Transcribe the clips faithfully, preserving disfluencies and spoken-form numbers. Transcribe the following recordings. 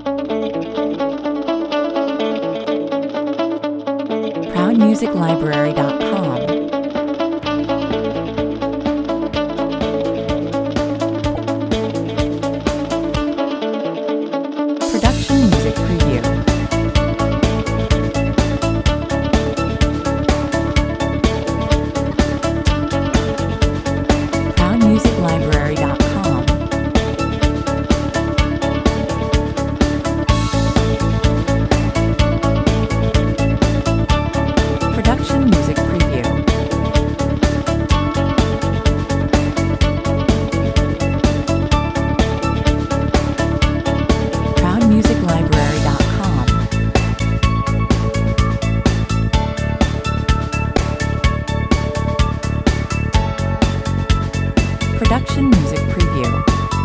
proud music library dot com. Production music preview. proud music library dot com. Production music preview. proud music library dot com. Production music preview.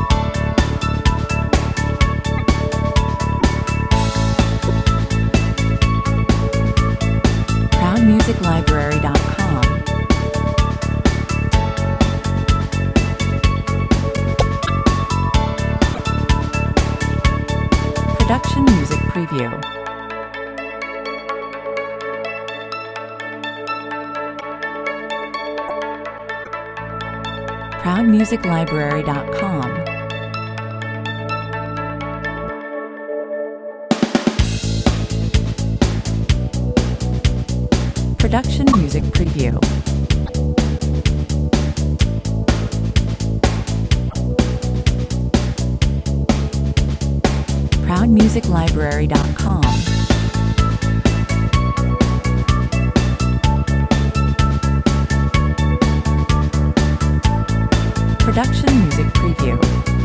proud music library dot com. Production music preview. proud music library dot com. Production music preview. proud music library dot com. Production music preview.